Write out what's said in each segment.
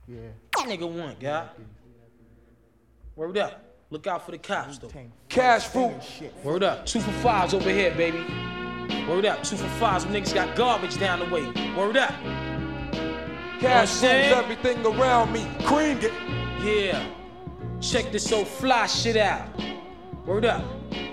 Yeah. That nigga won, guy. Word up. Look out for the cops, though. Cash fruit. Word up. 2 for 5s over here, baby. Word up. 2 for 5s. Them niggas got garbage down the way. Word up. Cash rules everything around me. Cream it. Yeah. Check this old fly shit out. Word up.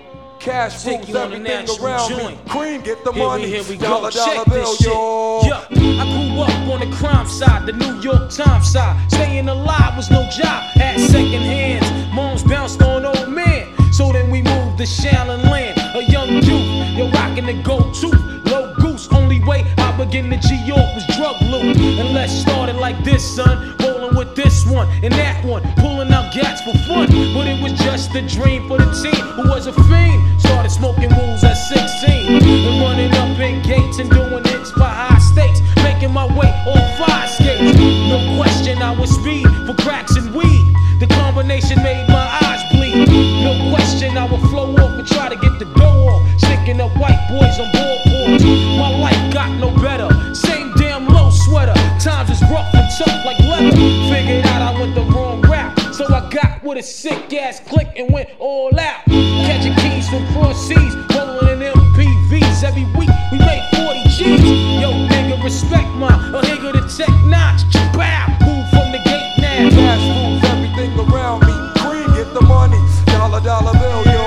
Cash Take rules you on the everything natural around joint. me. Cream get the Here money. we go. Dollar Check bill, this shit. yo. Yeah. I grew up on the crime side, the New York Times side. Staying alive was no job. Had second hands. Moms bounced on old men. So then we moved to Shaolin Land. A young youth, you're rocking the gold tooth. Low goose, only way I begin to G-York was drug loot. And let's start it like this, son. Rolling with this one and that one. Pulling out gats for fun. But it was just a dream for the team who was a fiend. Started smoking wools at 16. And running up in gates and doing hits for high stakes. Making my way on 5 skates. No question I was speed for cracks and weed. The combination made my eyes bleed. No question I would flow off and try to get the dough off. Sticking up white boys on boardboards. My life got no better. Same damn low sweater. Times is rough and tough like leather. Figured out I went the wrong route. So I got with a sick ass click and went all out. Catching keys from cross seas. Rolling in MPVs. Every week we made 40 G's. Yo, nigga, respect mine. A nigga to tech notch. Bow. Move from the gate now. Cash rules everything around me. Cream get the money. Dollar bill, yo.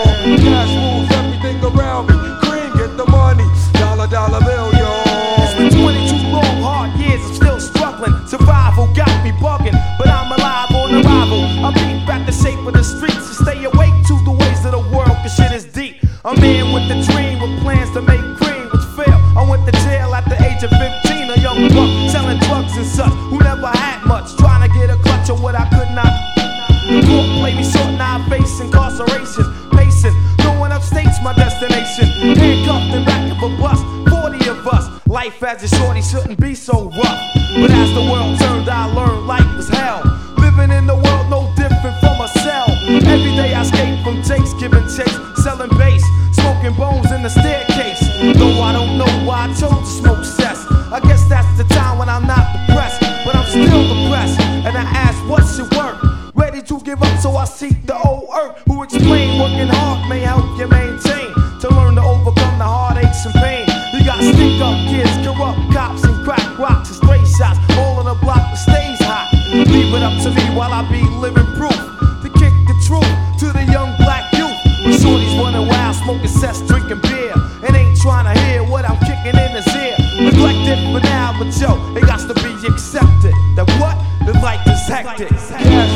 Cash rules everything around me. Cream get the money. Dollar bill, yo. It's been 22 long, hard years. I'm still struggling. Survival got me bugging, but I'm alive on arrival. I beat back the shape of the streets and stay awake to the ways of the world, cause shit is deep. A man with a dream, with plans to make cream, which failed. I went to jail at the age of 15, a young buck selling drugs and such, who never had much, trying to get a clutch of what I could not. The court played me short, now I face incarceration. Pacing, going upstate's my destination. Handcuffed in back of a bus, 40 of us. Life as a shorty shouldn't be so rough. But as the world turned, I learned life was hell. Living in the world no different from a cell. Every day I escape from jakes, giving chase, selling bass, smoking bones in the staircase. Though I don't know why I chose to smoke cess. I guess that's the time when I'm not depressed, but I'm still depressed. And I ask, what's your work? Ready to give up, so I seek the old earth, who explain working hard may help you maintain, to learn to overcome the heartaches and pain. You got stick up kids, corrupt cops, and crack rocks and stray shots, all in a block that stays hot. Leave it up to me while I be living proof, to kick the truth to the young black youth. When shorties running wild, smoking cess, drinking beer, and ain't trying to hear what I'm kicking in his ear. Neglected for now, but yo, it got to be accepted that what? The life is hectic. Cash